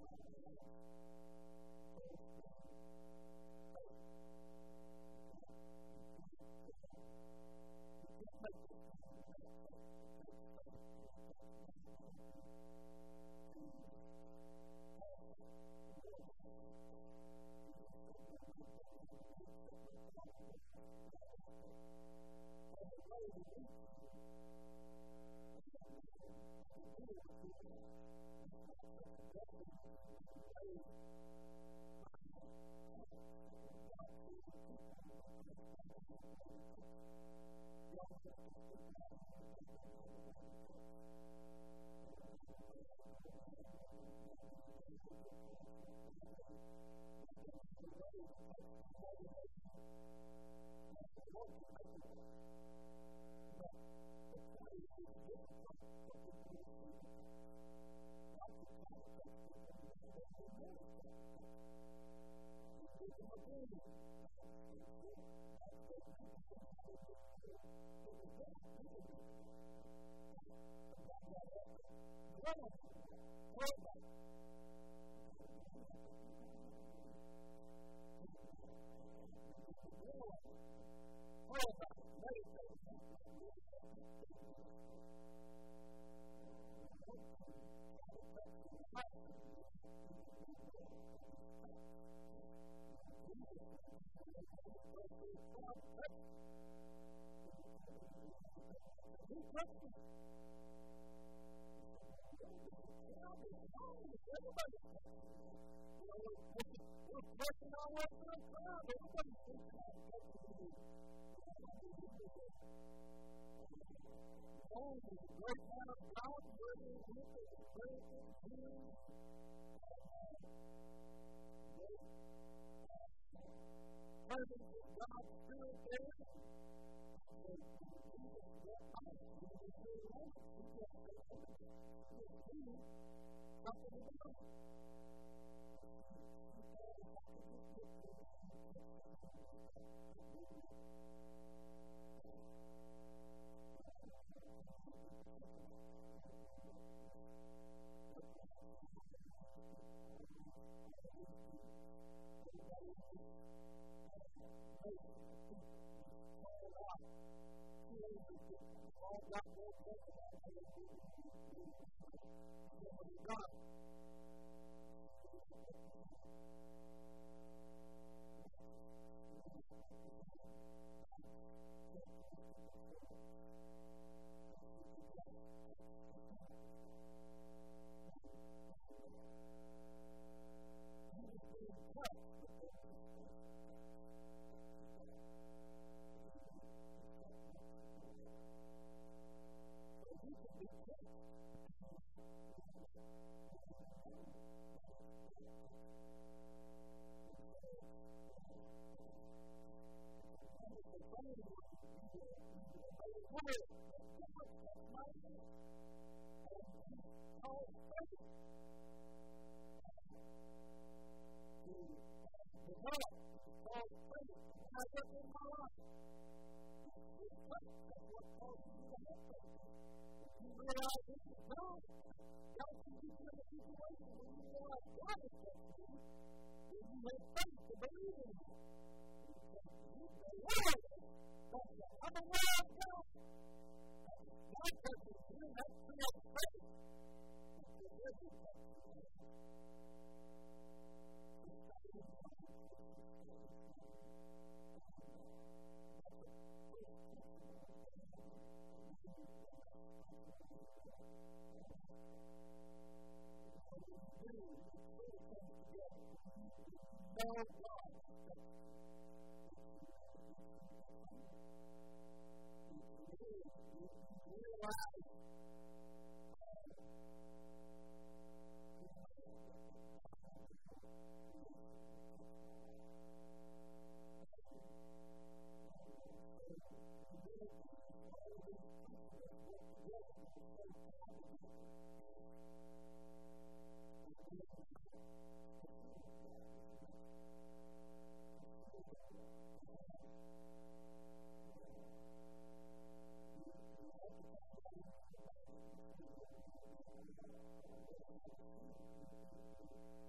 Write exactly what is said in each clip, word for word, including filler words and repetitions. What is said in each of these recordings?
Thank you.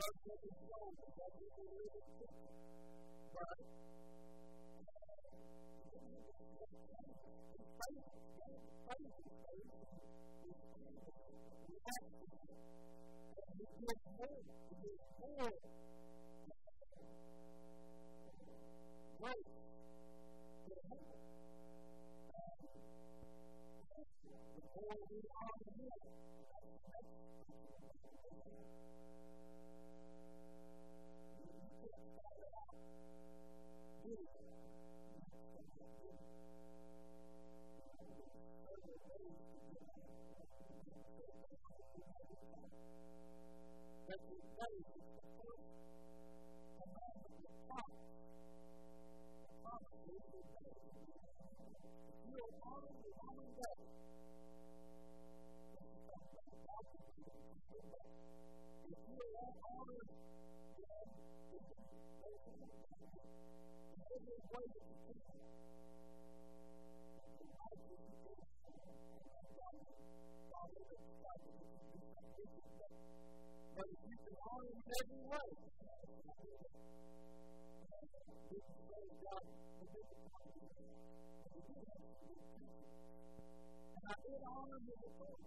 start getting slow, but that is a little bit. But, faith, faith is faith. We have to. And we get more. We get more. Grace. The more we honor Him, that the faith is the first commandment of the promise. The promise is the faith. If you are honor the wrong way, if you are honor every way that you can, but if you can honor in every way, this is where God and I did honor Him the first.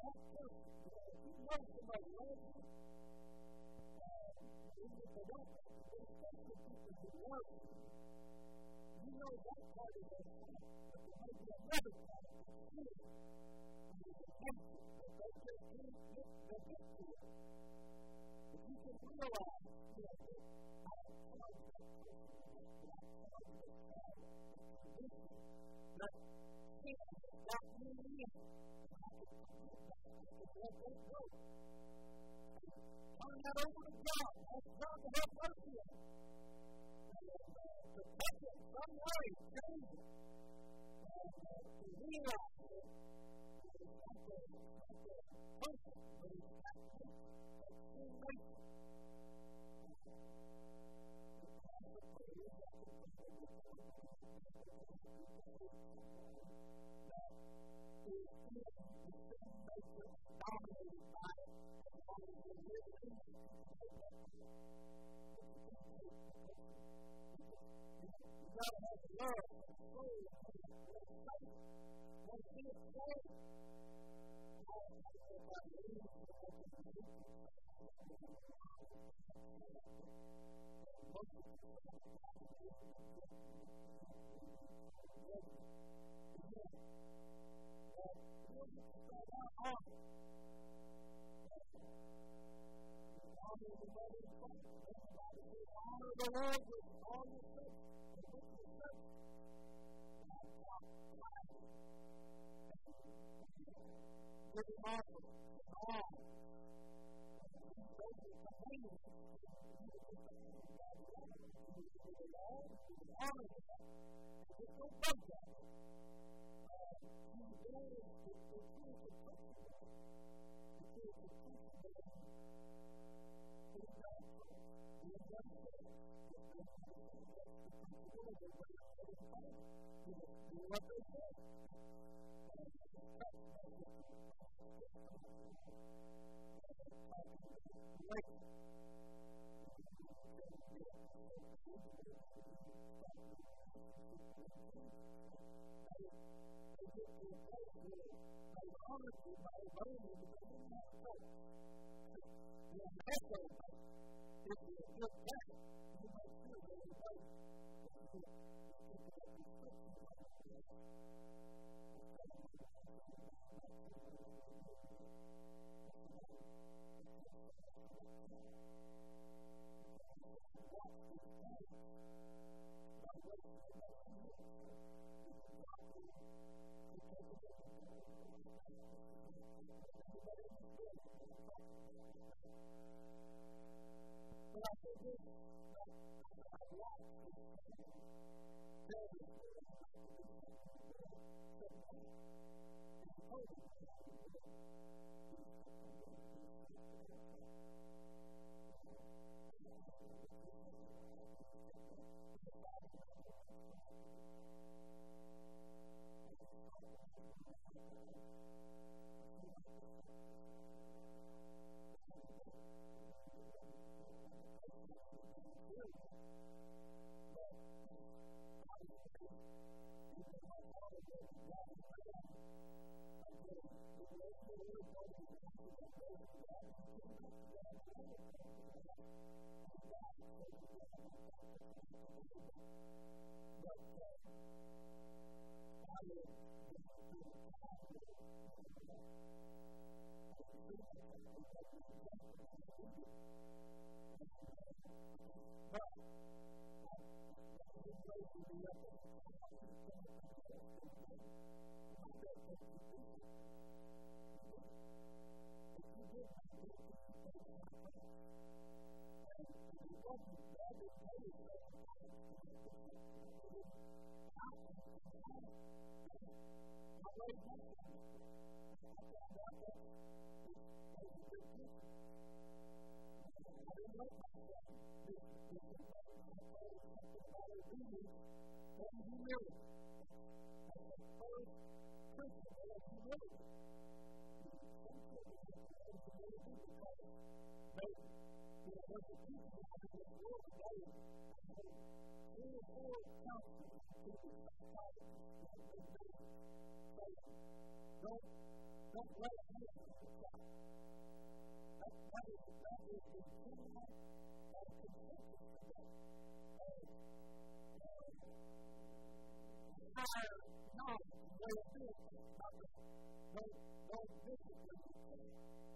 that person, you know, if you know somebody loves you, uh, even if they don't, especially people who love you, you know that part of their life, but there may be another part of their spirit, and there's a tension, but they just can't get, they get to it. If you can realize, you know, that I am part of that person, that I'm part of this family, this tradition, that sin has got me in, and I can forget that, I can let that go. Turn that over to God, ask God to have mercy on it. To touch it some way, change it, and uh, to realize that it's not the, it's not the person, but it's that nature, that sin nature. Dominated by it, as long as you live in it, you can take that from it. You gotta have love and soul and faith. When you get saved, I don't know if I believe in what I can do. Most of the time, I don't know if I honor the Lord with all your strength and with your strength. And walk gladly. Give him offering and all. And those are commandments. You will do something in God's life. You will do the law. You will honor him. And just don't bug that. You will do the truth of Christ. The truth of Christ. It's not true. It's not true. What they say. Like, honestly, by learning to be in that place, when that's over, if you look back, you might feel that it's like, it's good. But I said this, I watched don't let it be a surprise. That, that is, that is the general uh, consensus today. Uh, higher knowledge and way of doing things, not the those, those disciplines of things.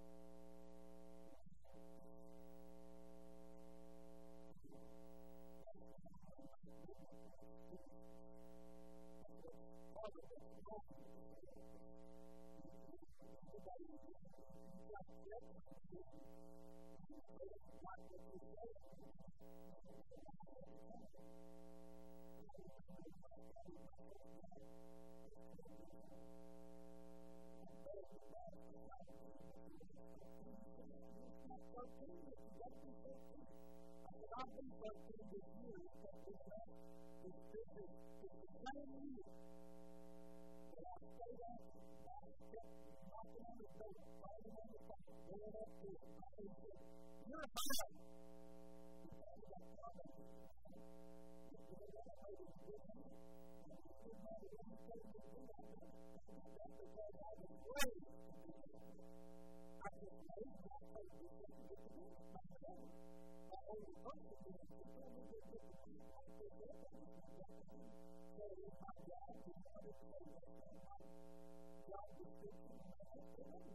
I've been working with you for this this business for nine years. And I stayed up and I kept knocking on the door, fighting on the phone, going up to him. I said, you're a man. He said, I'm a father. He said, I'm a father. He said, I'm a father. He said, I'm a father. He said, that's because I was raised to be a man. I was raised to be a man. My family. My older brother was a man. He told me that this was my favorite. So if my dad was not a man, my job description, my family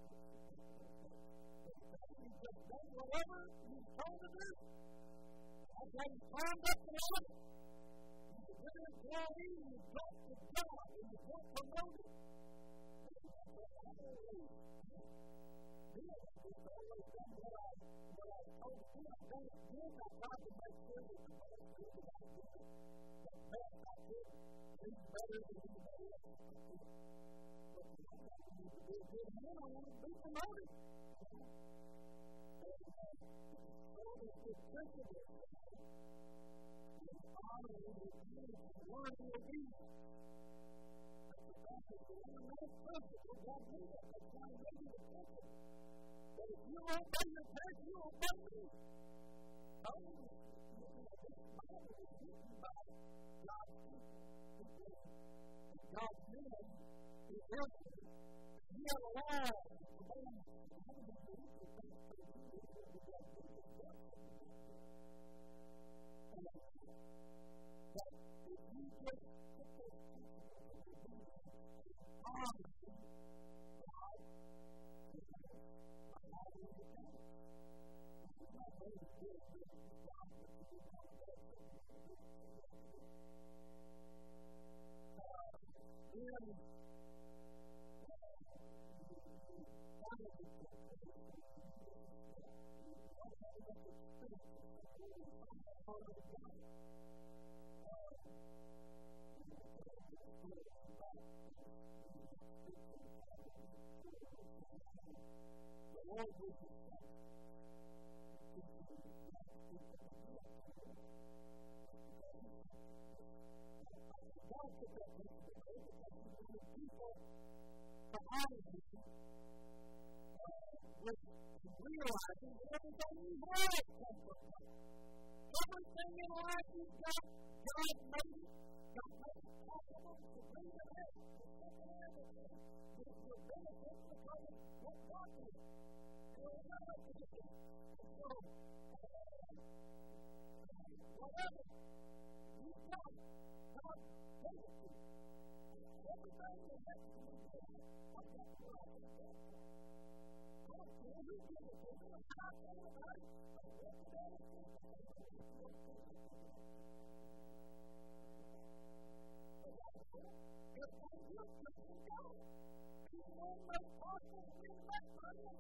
he just done whatever he was told to do. That's how he climbed up the ladder. He was a good employee, he got the job, and he got promoted. Bill has always done what I, what I told him. I've done it good. I tried to make sure that the best thing that I did, the best I did, he's better than anybody else. But the one that I need to be a good man, I want to be promoted. And uh, so it's the principle of honoring the duties and learning obedience. That's the fundamental principle of God made us. That's why He made you the principle. But if you obey your parents, you obey me. Oh, this Bible is written by God's people. And God's men is everything. He had a law. But if you just put those principles on God, my life will be changed. My faith is good. God will be good. Then, one of the the Lord will be people behind you with realizing everything you have comes from God. Everything in life you've got, God made it. God made it possible to bring it out. Everything is your benefit because of what God did. So, whatever you've got, God gave it to you. Everything that happens to me, I've got what I can get. I don't care who gives it to me, I'm not going to buy it. I'm working on it. If I look at the God, He won't make possible things that for me.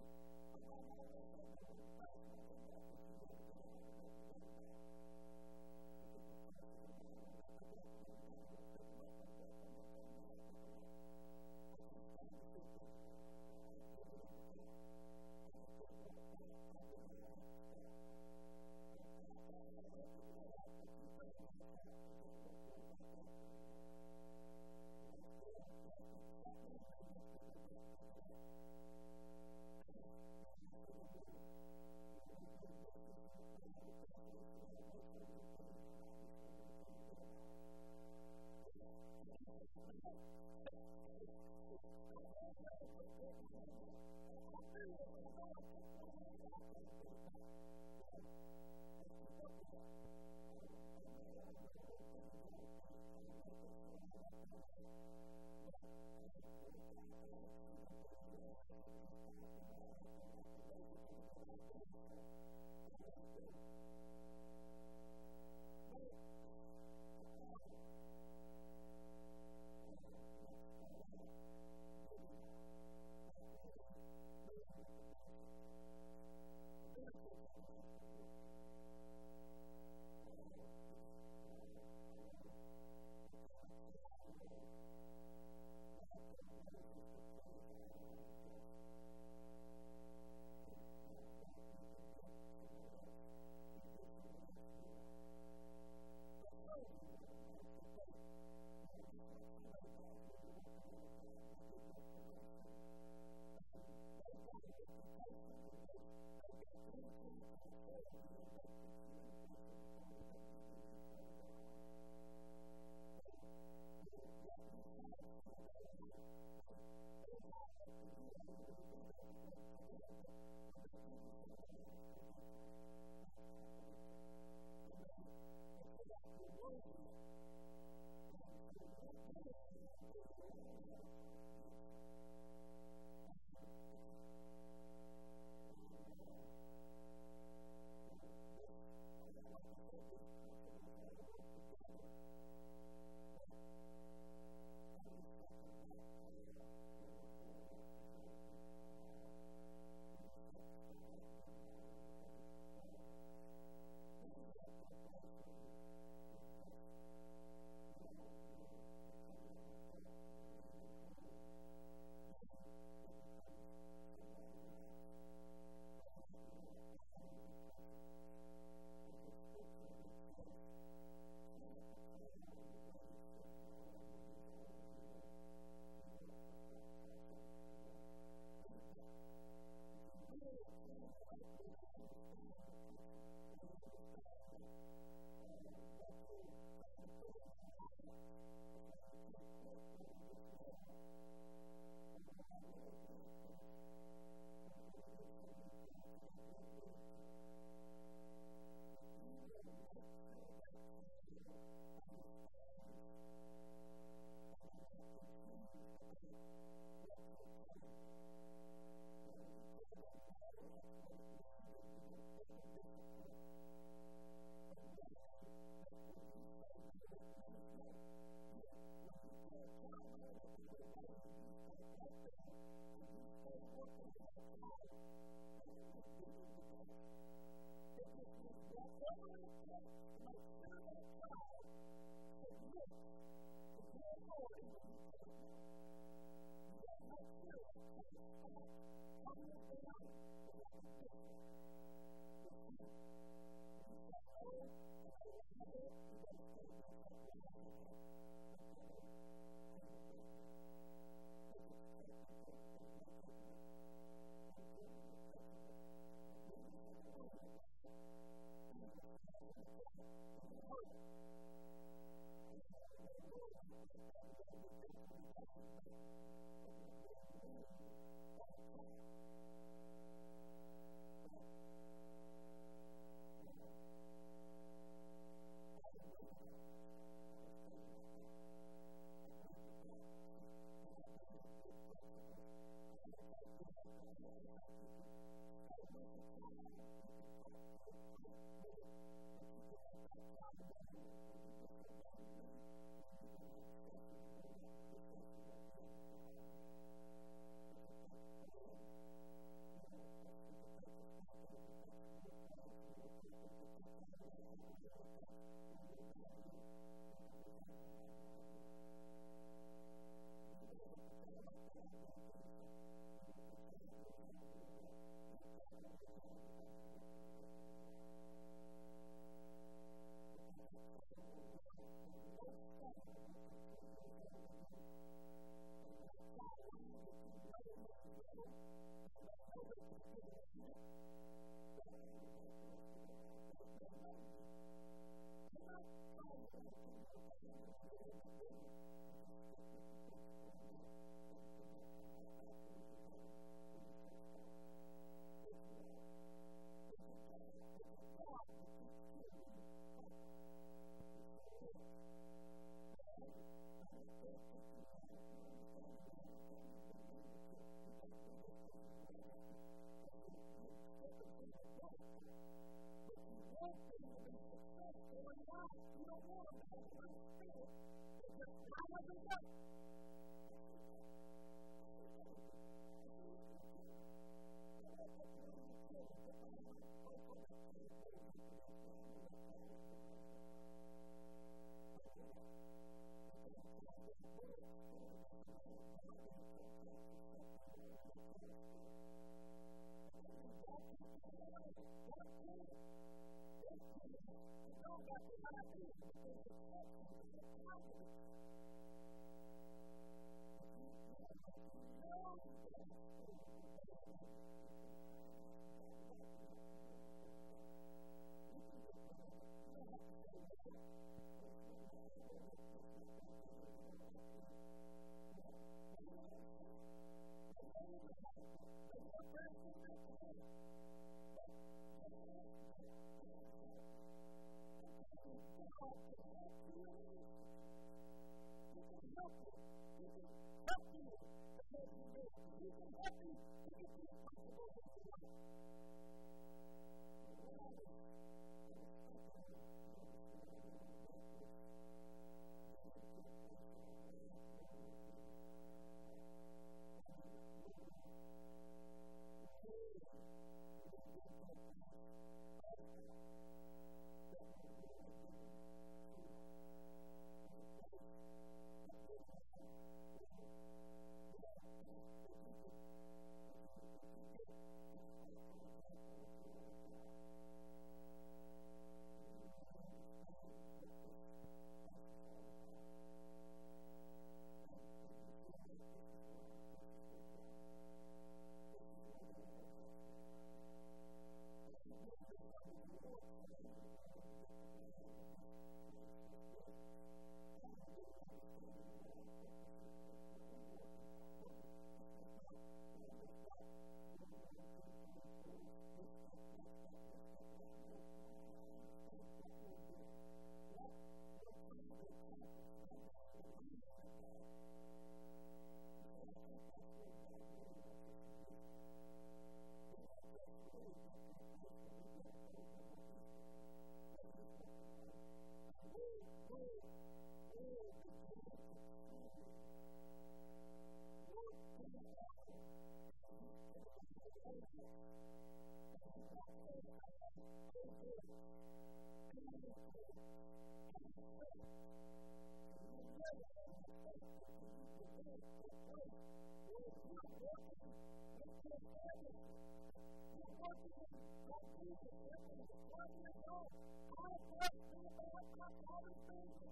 working in what Jesus did when he was twelve years old. I blessed me about my father's business.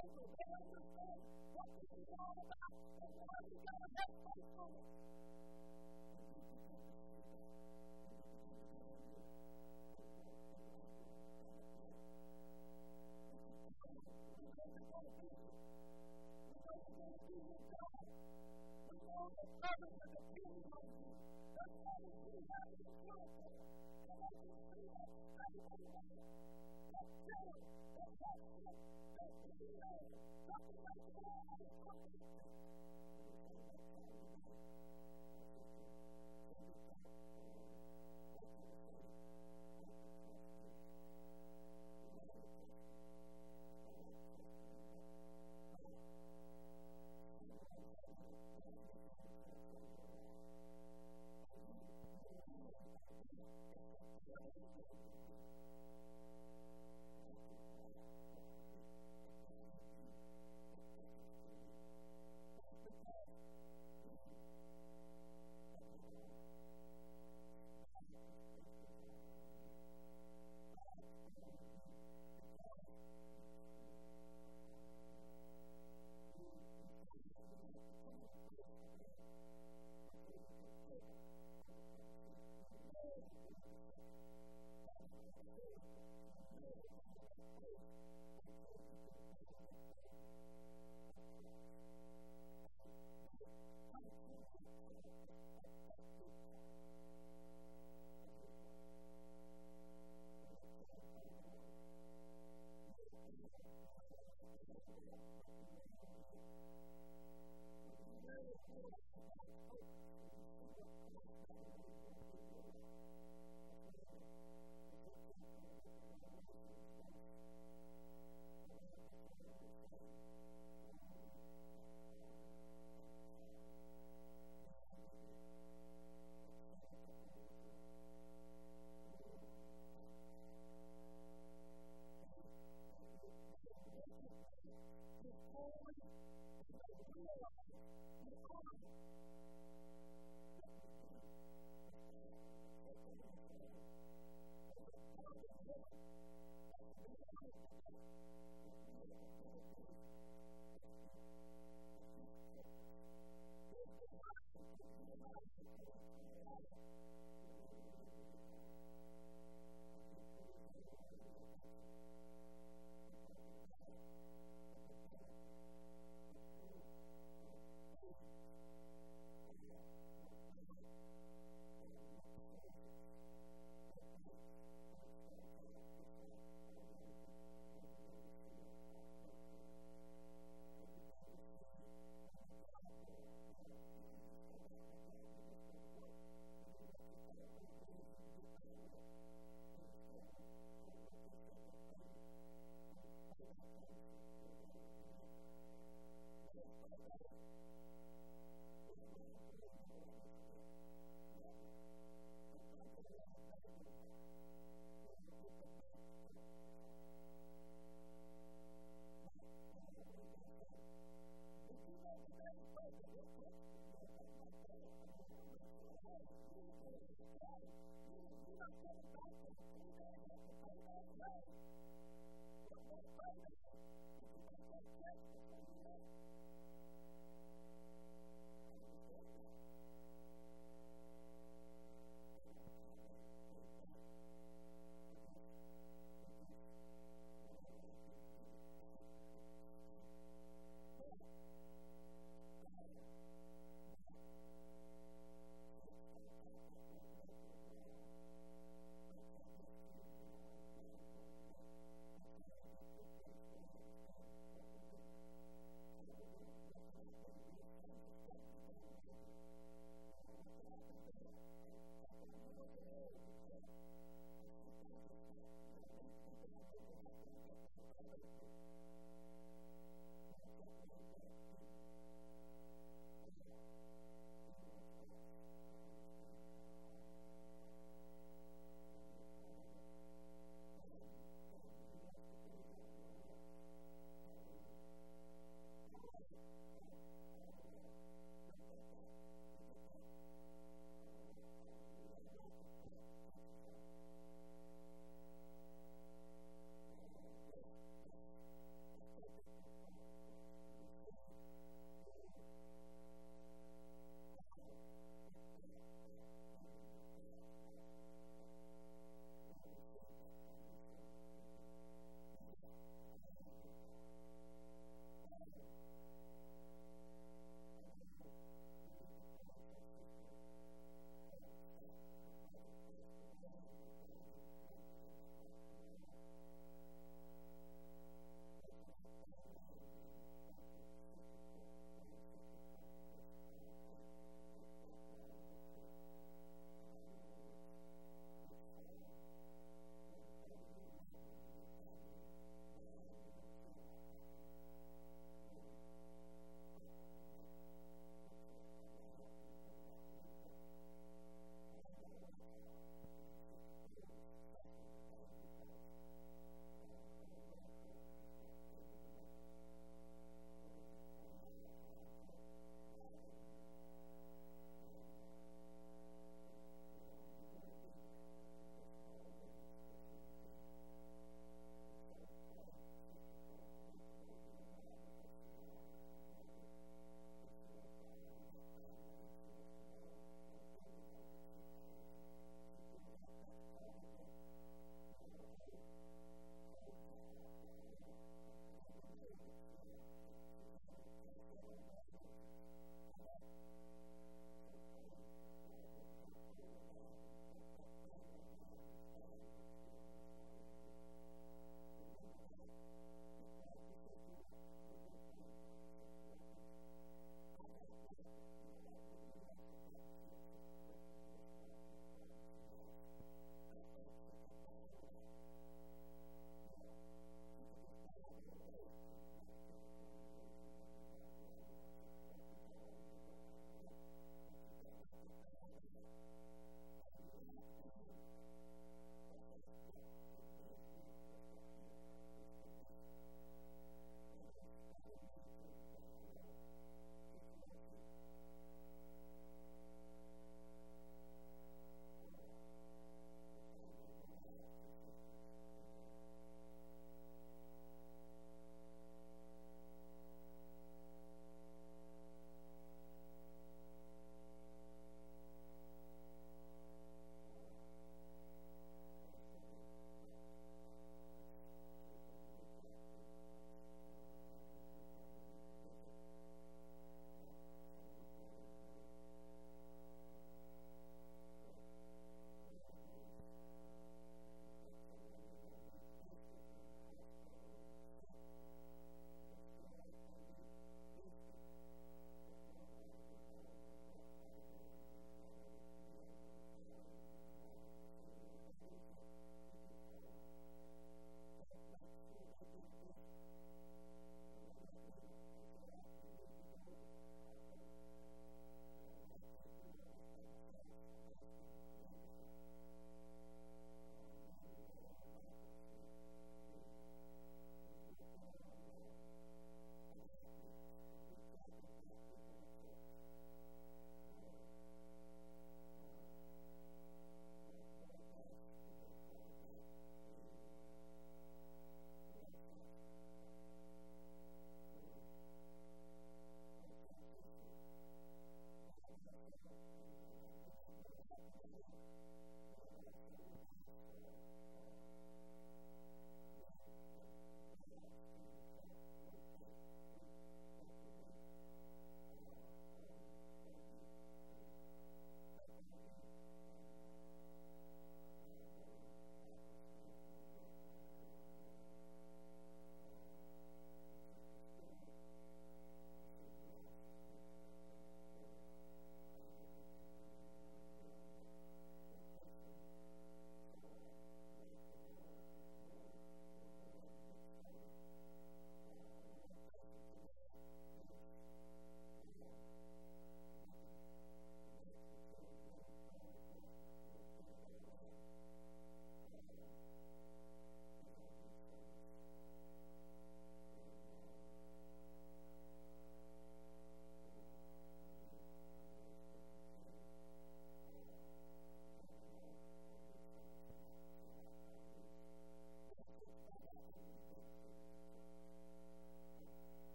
faithful. They understand what this is all about and why we got to have faithfulness.